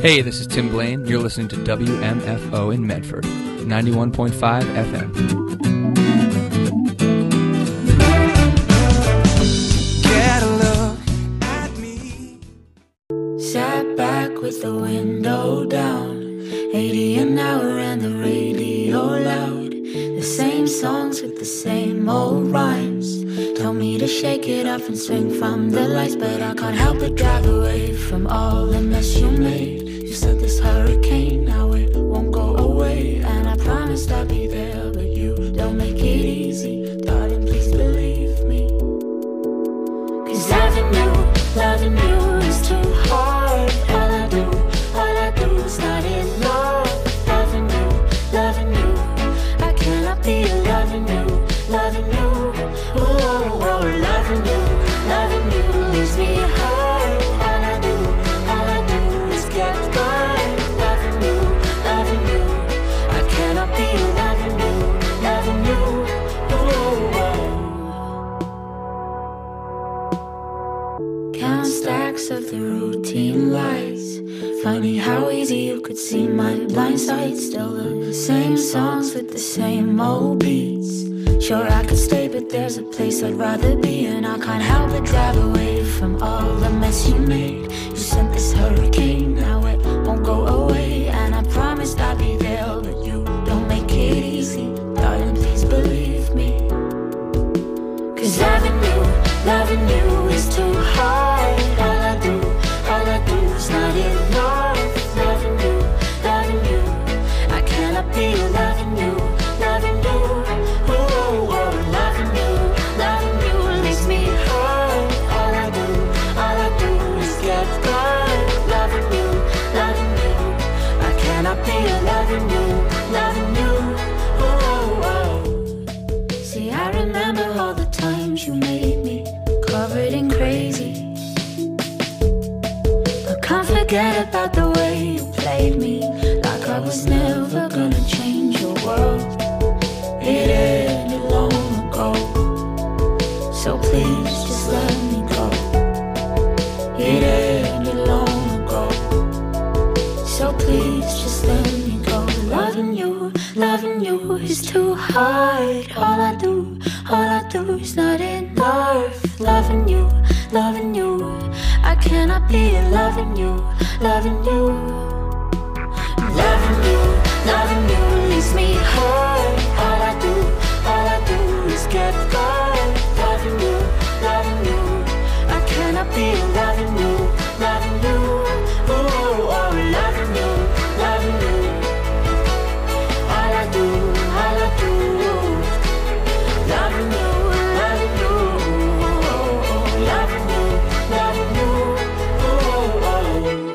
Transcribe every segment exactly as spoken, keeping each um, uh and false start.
Hey, this is Tim Blaine. You're listening to W M F O in Medford, ninety-one point five F M. Get a look at me. Sat back with the window down, eighty an hour and the radio loud. The same songs with the same old rhymes. Told me to shake it off and swing from the lights, but I can't help but drive away from all the mess you made. You said this hurricane, now it won't go away, and I promised I'd be there, but you don't make it easy. Darling, please believe me. Cause loving you, loving you is too hard. All I do, all I do is not enough. Loving you, loving you, I cannot be loving you, loving you. Ooh, oh, oh, loving you, loving you leaves me hard. All I do, all I do is get by. Loving you, loving you, I cannot be loving you, loving you. Ooh, oh. Count stacks of the routine lies. Funny how easy you could see my blind side. Still the same songs with the same old beats. Sure I could stay, but there's a place I'd rather be, and I can't help but drive away from all the mess you made. You sent this hurricane, now it won't go away, and I promised I'd be there, but you don't make it easy. Darling, please believe me. Cause loving you, loving you is too hard. All I do, all I do is not enough. Loving you, loving you, I cannot be loving you, loving you. Oh, oh, loving you, loving you leaves me hard. All I do, all I do is get by. Loving you, loving you, I cannot be loving you, loving you. Oh, oh. See, I remember all the times you made me covered in crazy. But can't forget about the way you played me, like I was never gonna change your world. It ended long ago, so please just let me go. It ended long ago, so please just let me go. Loving you, loving you is too hard. All I do, all I do is not enough. Loving you, loving you, I cannot be loving you, loving you. Loving you, loving you leaves me hard. All I do, all I do is get by. Loving you, loving you, I cannot be loving you, loving you. Oh, oh, loving you, loving you. All I do, all I do, loving you, loving you. Oh, oh, loving you, loving you. Oh, oh.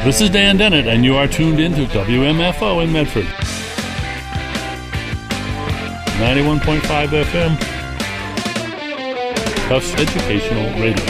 This is Dan Dennett, and you are tuned in to W M F O in Medford. ninety-one point five F M, Tufts Educational Radio.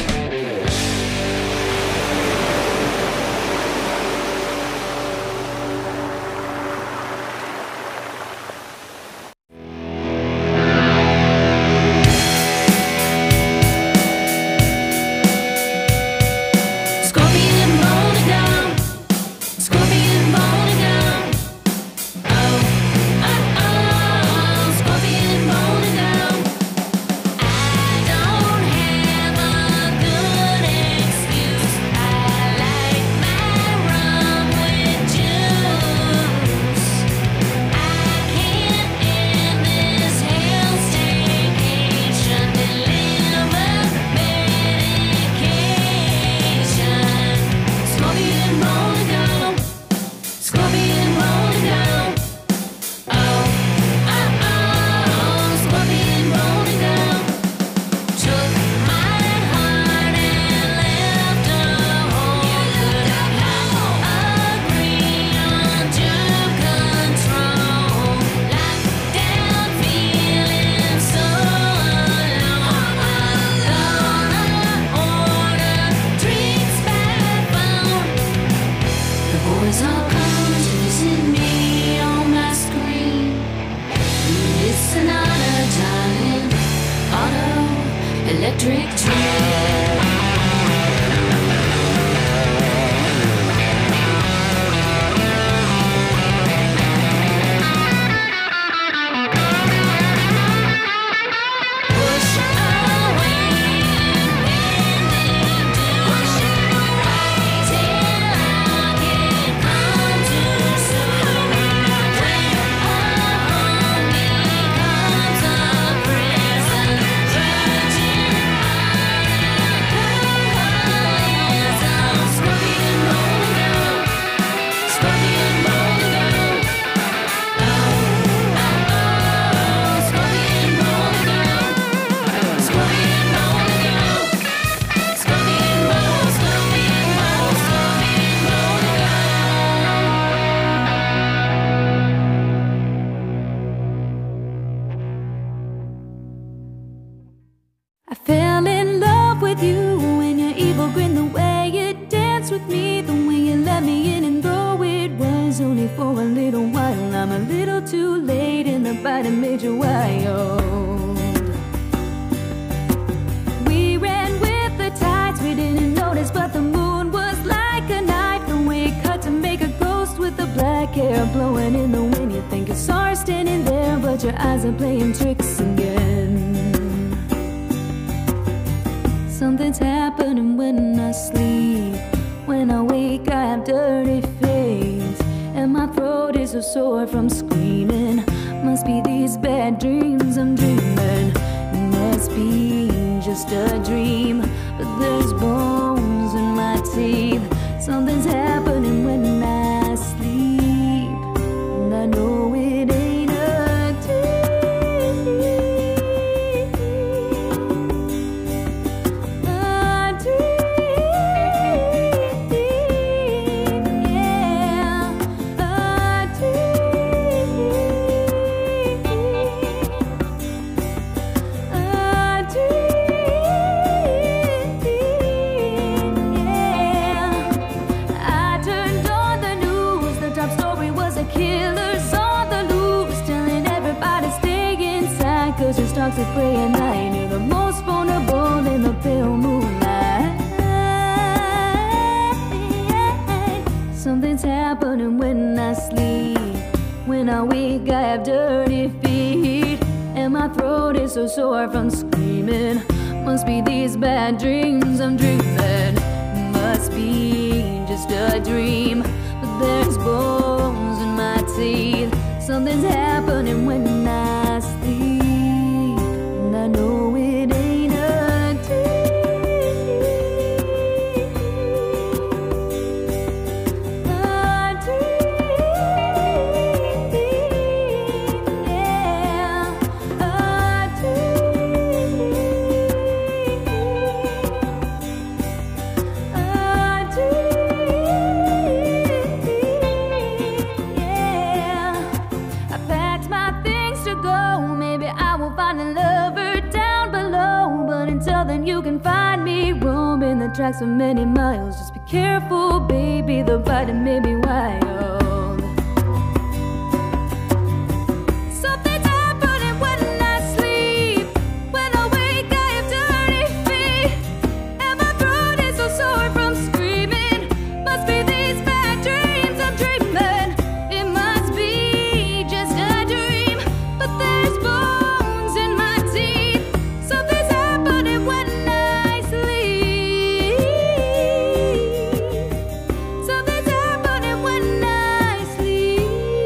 find me roaming the tracks for many miles. Just be careful, baby, the fighting may be wild. Something's happening when I sleep. When I wake, I have dirty feet, and my throat is so sore from screaming. Must be these bad dreams I'm dreaming. It must be just a dream, but there's bones in my teeth. Something's happening when I sleep. Something's happening when I sleep.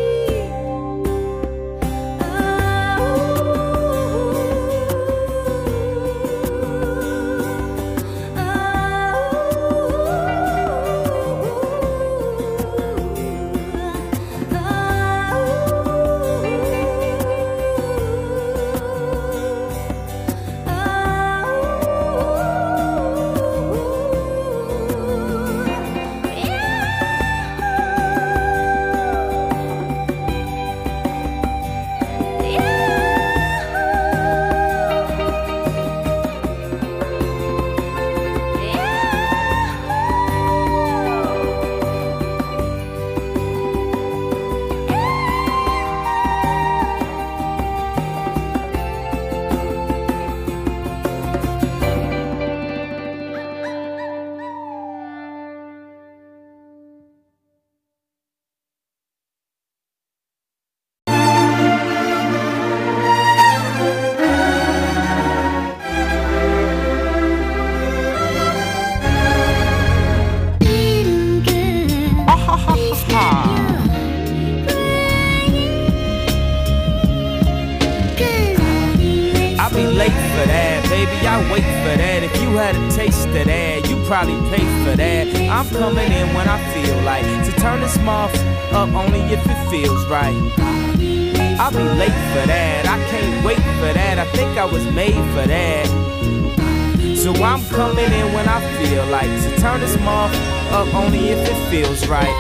I'll be late for that, baby, I wait for that. If you had a taste of that, you probably pay for that. I'm coming in when I feel like to turn this muff up only if it feels right. I'll be late for that, I can't wait for that. I think I was made for that. So I'm coming in when I feel like to turn this muff up only if it feels right.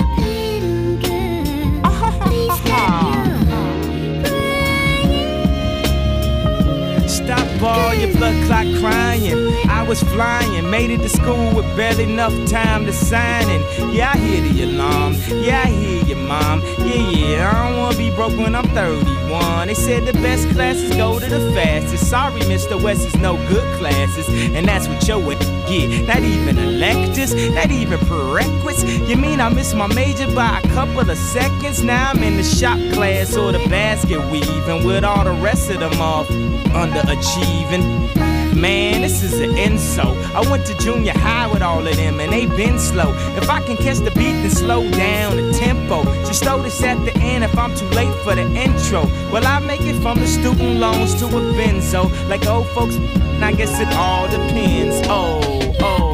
Stop all your blood clot crying. I was flying, made it to school with barely enough time to sign in. Yeah, I hear the alarm. Yeah, I hear your mom. Yeah, yeah, I don't wanna be broke when I'm thirty-one. They said the best classes go to the fastest. Sorry, Mister West is no good classes, and that's what your get. Not even electives, not even prerequisites. You mean I missed my major by a couple of seconds? Now I'm in the shop class or the basket weaving with all the rest of them off underachieving. Man, this is an insult. I went to junior high with all of them and they been slow. If I can catch the beat, then slow down the tempo. Just throw this at the end if I'm too late for the intro. Well, I make it from the student loans to a benzo. Like old folks, I guess it all depends. Oh, oh.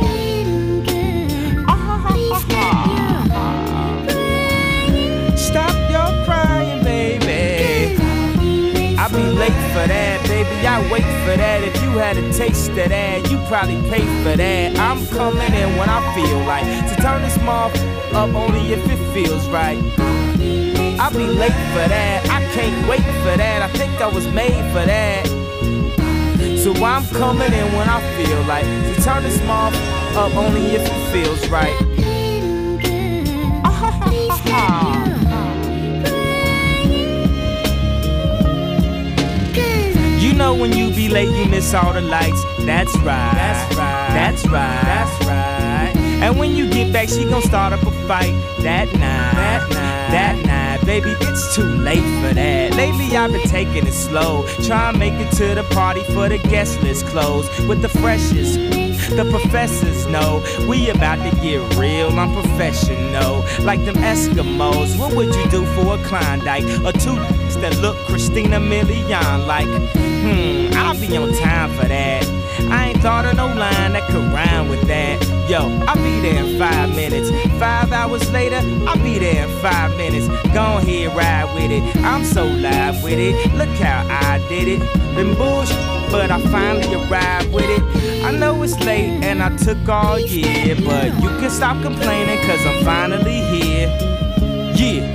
Stop your crying, baby. I'll be late for that, baby, I wait for that. If you had a taste of that, you probably pay for that. I'm coming in when I feel like to turn this muff up only if it feels right. I'll be late for that, I can't wait for that. I think I was made for that. So I'm coming in when I feel like to turn this muff up only if it feels right. You know when you be late, you miss all the lights. That's right. That's right. That's right. That's right. And when you get back, she gon' start up a fight. That night. That night. That night. Baby, it's too late for that. Lately I've been taking it slow. Try and make it to the party for the guest list closed with the freshest. The professors know we about to get real, I'm professional. Like them Eskimos, what would you do for a Klondike? Or two that look Christina Milian like? Hmm, I'll be on time for that. I ain't thought of no line that could rhyme with that. Yo, I'll be there in five minutes. Five hours later, I'll be there in five minutes. Go ahead, ride with it. I'm so live with it. Look how I did it. Been bullshit, but I finally arrived with it. I know it's late and I took all year, but you can stop complaining cause I'm finally here. Yeah.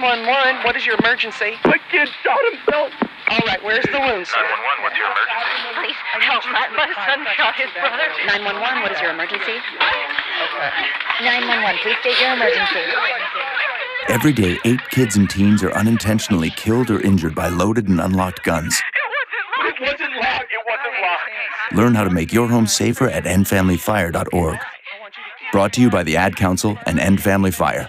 one one, what is your emergency? My kid shot himself. All right, where's the wound, sir? nine one one, what's your emergency? Please help. My, my son shot his brother. nine one one, what is your emergency? Okay. nine one one, please state your emergency. Every day, eight kids and teens are unintentionally killed or injured by loaded and unlocked guns. It wasn't locked. It wasn't locked. Learn how to make your home safer at end family fire dot org. Brought to you by the Ad Council and End Family Fire.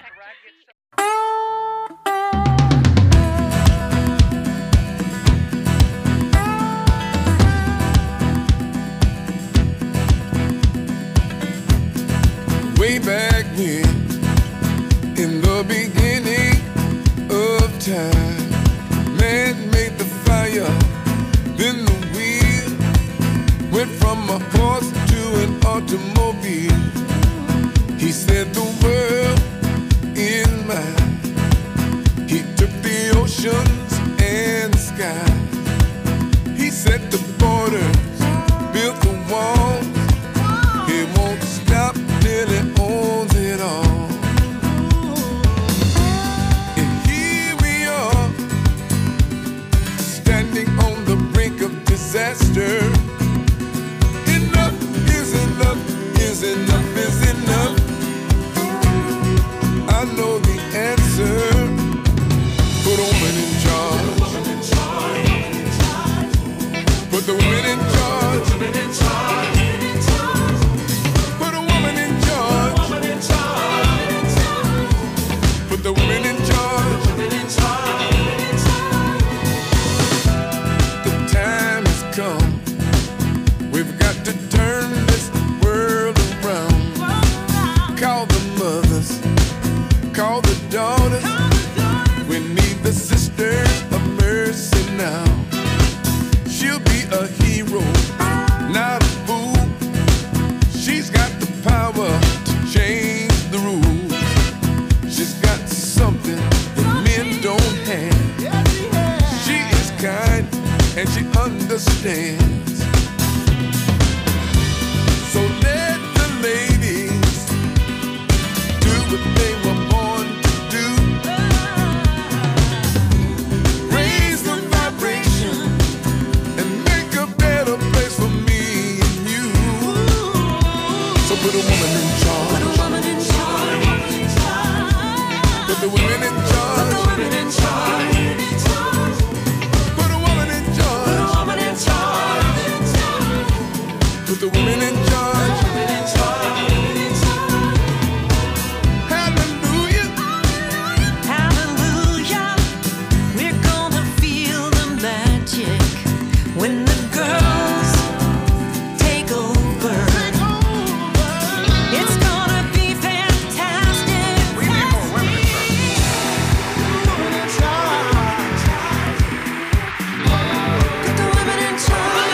Way back when, in the beginning of time, man made the fire, then the wheel went from a horse to an automobile. He said the world in mind. He took the oceans and the skies. He set the borders, built the walls. He won't stop till he owns it all. And here we are, standing on the brink of disaster. Enough is enough, is enough, is enough. I know the answer. Put a woman in charge. Put the women in charge. Put a woman in charge. Put the women in charge. The time has come. We've got to turn this world around. Call the mothers. Call the daughters. We need the sisters of mercy now. She'll be a hero, not a fool. She's got the power to change the rules. She's got something that men don't have. She is kind and she understands. So let the ladies do what they were born to do. Raise the vibration and make a better place for me and you. So put a woman in charge. Put a woman in charge. Put the women in charge. Put the women in charge. Put a woman in charge. Put a woman in charge. Put the women in charge. Hallelujah. Hallelujah, we're gonna feel the magic when the girls take over. It's gonna be fantastic. We need more women in charge. Put the women in charge.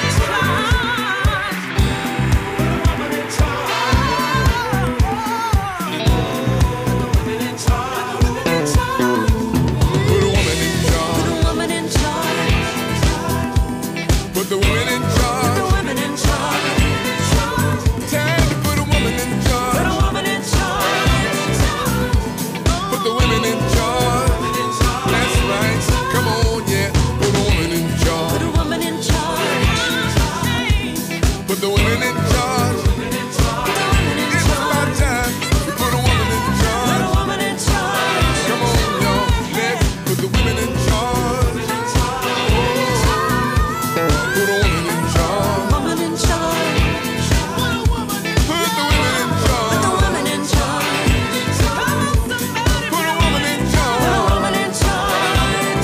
Put a woman in charge. Put a woman in charge. Put the women in Put charge. the women in charge. Time to put a woman in Put charge. a woman in charge. Put the women in charge. That's right. Come on, yeah. Put a woman in Put charge. a woman in charge. Put the women in charge. It's about time to put a woman in Put a charge. woman in charge. Come on, y'all. Let's put the women in charge. Put a woman in charge. Woman in charge. Put the women in Put the charge. woman in charge. Put a woman in charge. Put a woman in charge.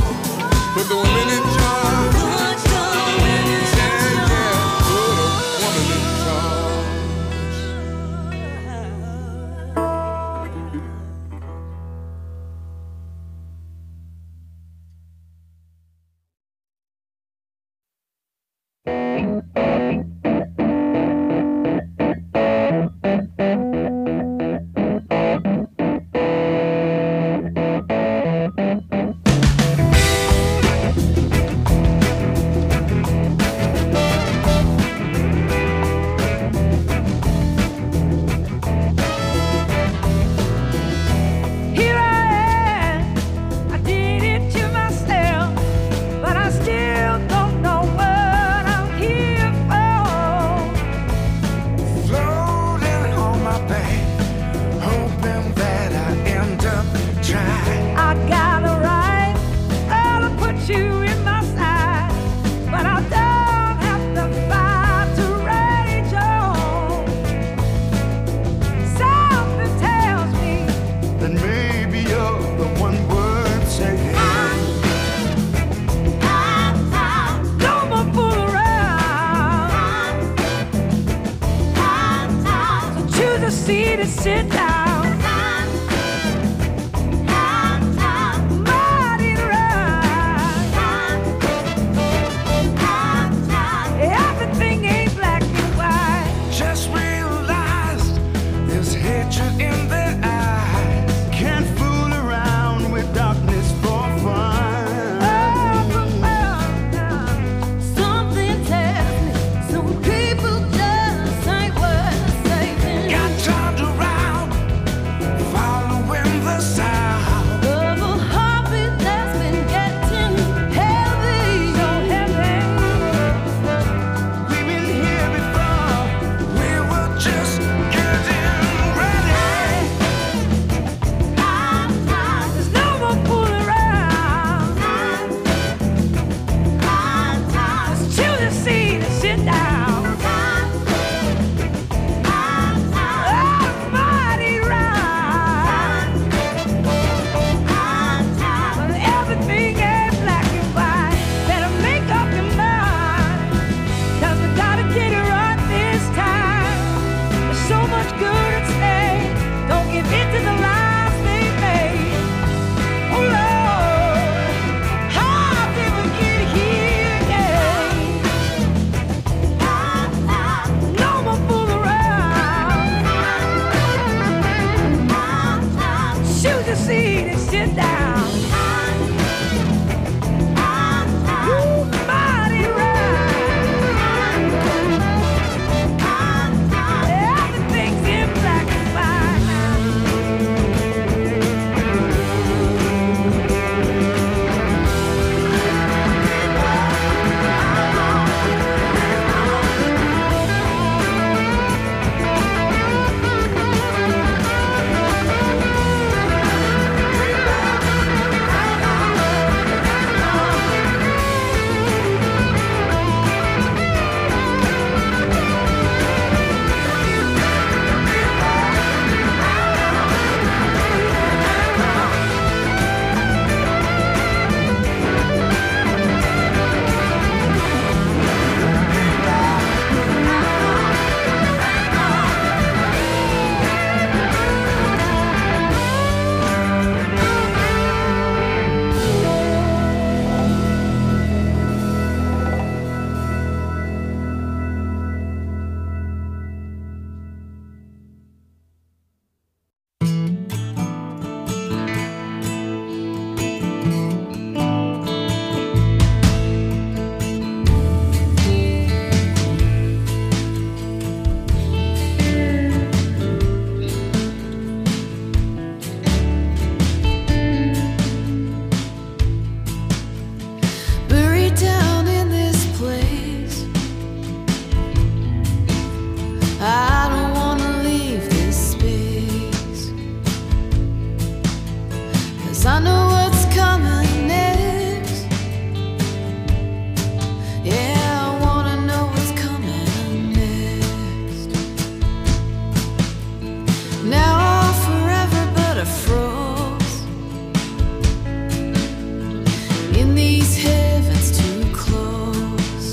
Put the women in charge. Put the women in Yeah, yeah. Put a woman see to sit down. Mighty right. Everything ain't black and white. Just realized there's hatred in their eyes. Can't fool around with darkness for fun. Something tells me some people just ain't worth saving. Got turned around, following the sound of a heartbeat that's been getting heavy, so heavy. We've been here before. We were just getting ready. There's no more fooling around. Let's choose a seat and sit down. Mighty right. Well, everything ain't black and white. Better make up your mind, 'cause we gotta get it right this time. There's so much good at stake. Don't give in to the lies they made. Oh Lord, how did we get here again? No more fool around. Choose your seat and sit down. Ooh, mighty right. Everything's in black and white now. Buried down in this place, I don't wanna leave this space, 'cause I know what's coming next. Yeah, I wanna know what's coming next. Now or forever, but I froze in these heavens too close.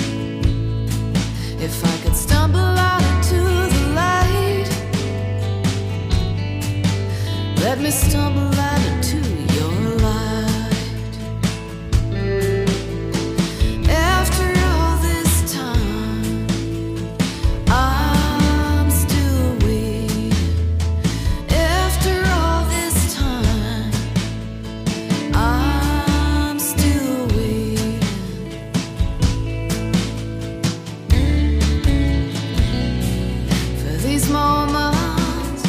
If I could stumble out into the light, let me stumble out into your light. After all this time, I'm still waiting. After all this time, I'm still waiting for these moments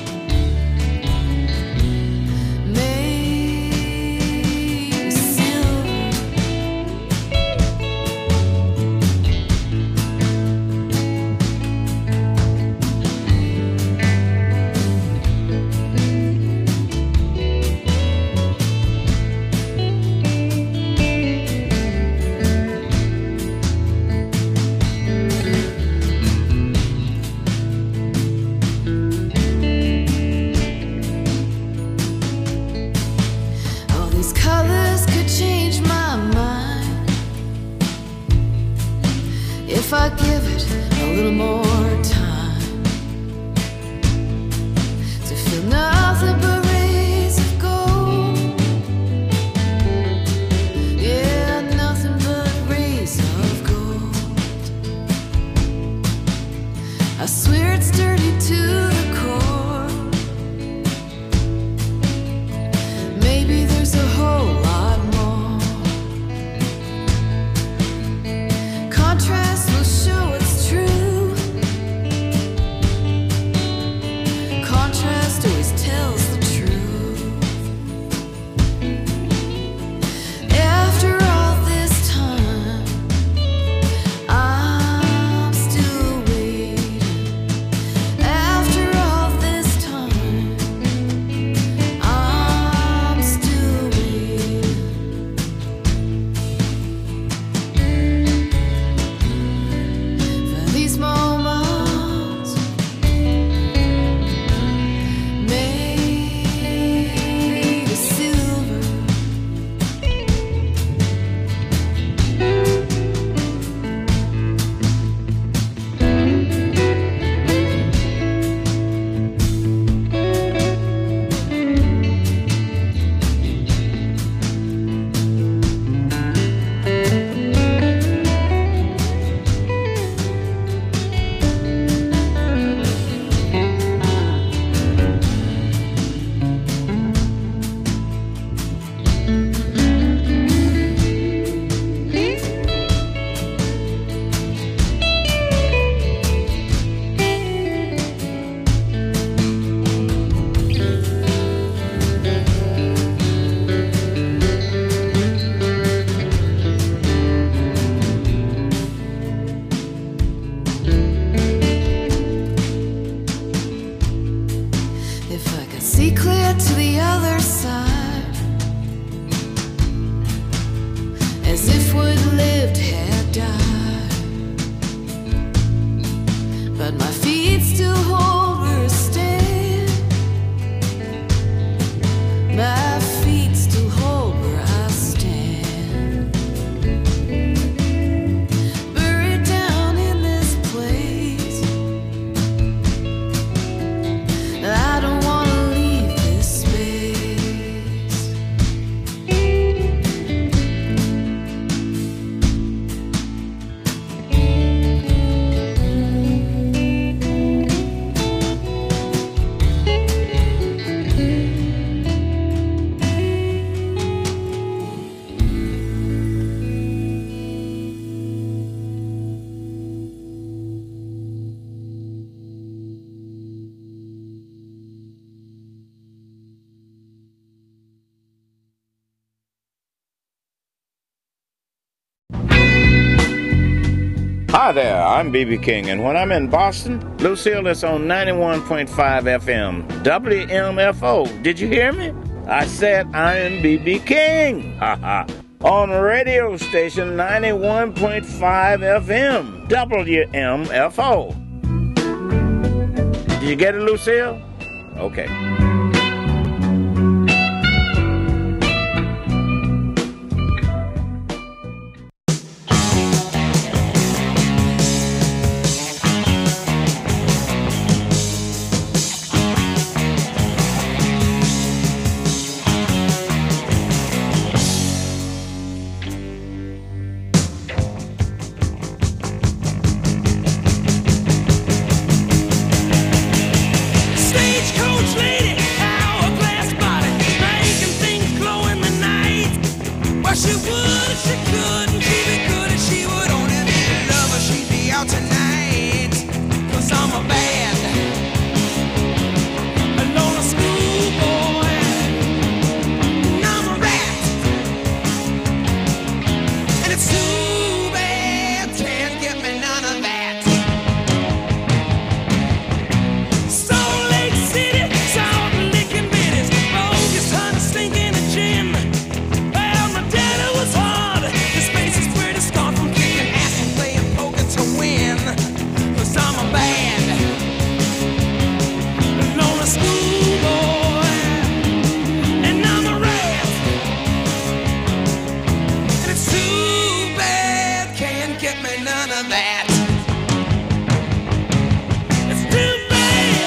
made silver. All these colors could change my mind if I give it a little more time. I swear it's dirty to the core. Maybe there's a whole lot more. Contrast will show it's true. Contrast always tells the truth. After all this time, I'm still waiting. After all this time, I'm still waiting. For these moments made of silver. If I could see clear to the other side, as if what lived had died, but my feet still hold where I stand. My feet still hold where I stand. Buried down in this place, I don't wanna leave this space. Hi there, I'm B B King, and when I'm in Boston, Lucille is on ninety-one point five F M, W M F O. Did you hear me? I said I'm B B King. Haha. On radio station ninety-one point five F M, W M F O. Did you get it, Lucille? Okay. Stagecoach lady, hourglass body, making things glow in the night. Well, she would if she could, and she'd be good if she would only be a lover. She'd be out tonight, 'cause I'm a bad, a lonely schoolboy, and I'm a rat. And it's too bad, can't get me none of that. Salt Lake City, salt licking bitties, bogus honey stinking in gin. Well, my daddy was hard. His face is pretty scarred from kicking ass and playing poker to win. 'Cause I'm a bad, lonely schoolboy, and I'm a rat. And it's too bad, can't get me none of that. It's too bad.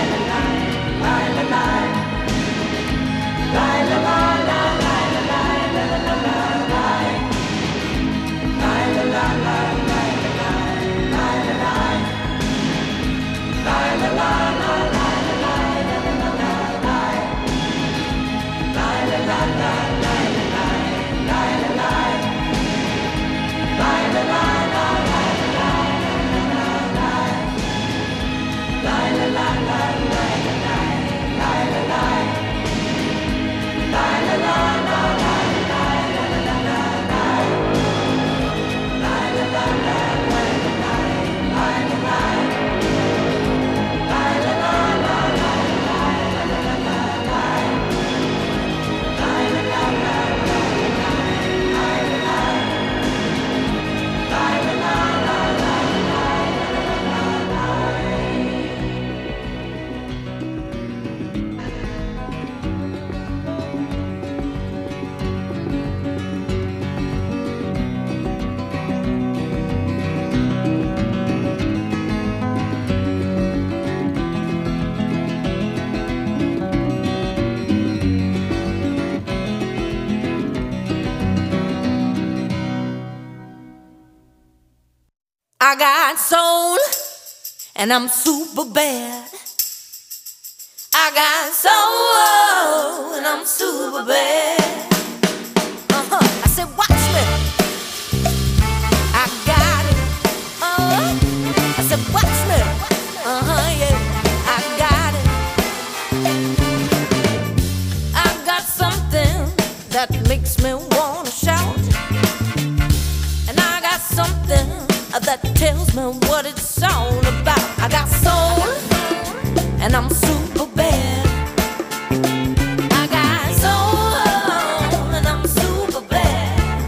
I got soul, and I'm super bad. I got soul, and I'm super bad. Uh-huh. I said, watch me. I got it. Uh-huh. I said, watch me. Uh-huh, yeah. I got it. I got something that makes me wanna shout. And I got something that tells me what it's all about. I got soul, and I'm super bad. I got soul, and I'm super bad.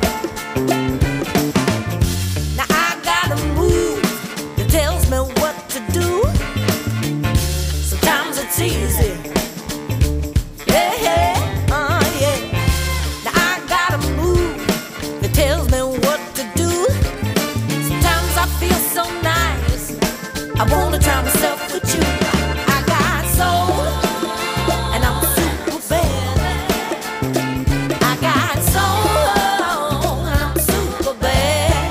Now I got a move that tells me what to do. Sometimes it's easy. Yeah, yeah, uh, yeah. Now I got a move that tells me what to do. Sometimes I feel so nice, I wanna try myself with you. I got soul, and I'm super bad. I got soul, and I'm super bad.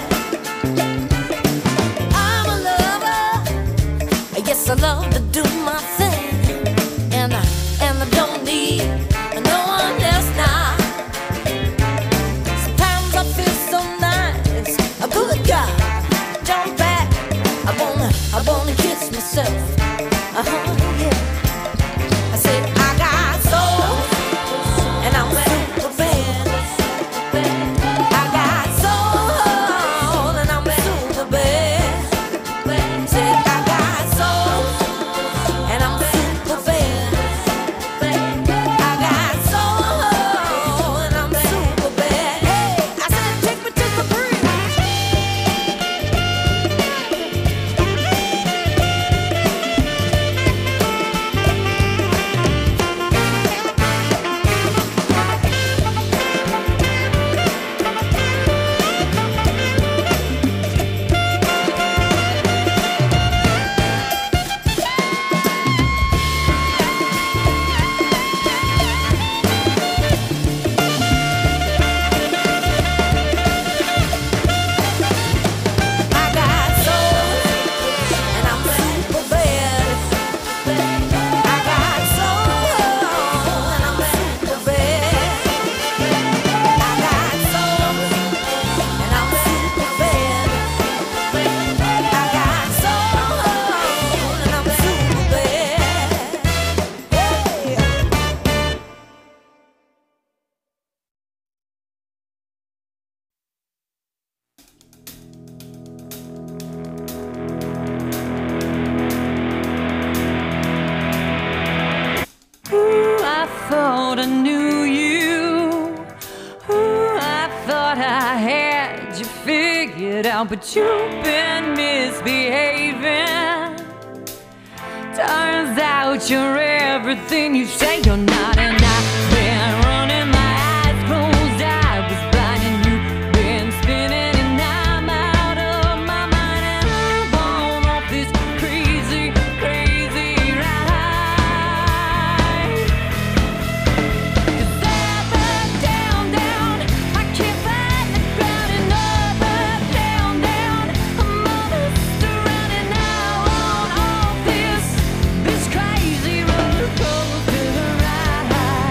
I'm a lover, yes, I love to do my thing, and I, and I don't need no one else now. Sometimes I feel so nice, a good guy, jump back, I wanna, I wanna kiss myself. Uh-huh, yeah. I said I got soul, and I'm super bad. I got soul, and I'm super bad. Said I got soul, and I'm super bad. I got soul, and I'm super bad. Hey, I said take me to the bridge. Ooh, I thought I knew you. Ooh, I thought I had you figured out, but you've been misbehaving. Turns out you're everything you say you're not, and I've been running my eyes closed. I was blind, and you've been spinning, and I'm out of my mind, and I'm on off this crazy, crazy ride. 'Cause up, up, down, down, I can't find the ground, and up, up, down, down, I'm all this around, and now on off this, this crazy roller coaster ride.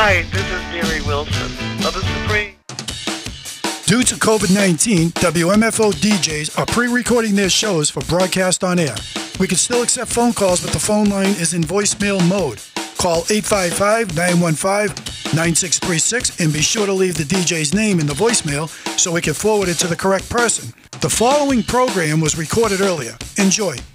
Hi, this is Gary Wilson of the Supreme. Due to COVID nineteen, W M F O D Js are pre-recording their shows for broadcast on air. We can still accept phone calls, but the phone line is in voicemail mode. Call eight five five, nine one five, nine six three six and be sure to leave the D J's name in the voicemail so we can forward it to the correct person. The following program was recorded earlier. Enjoy.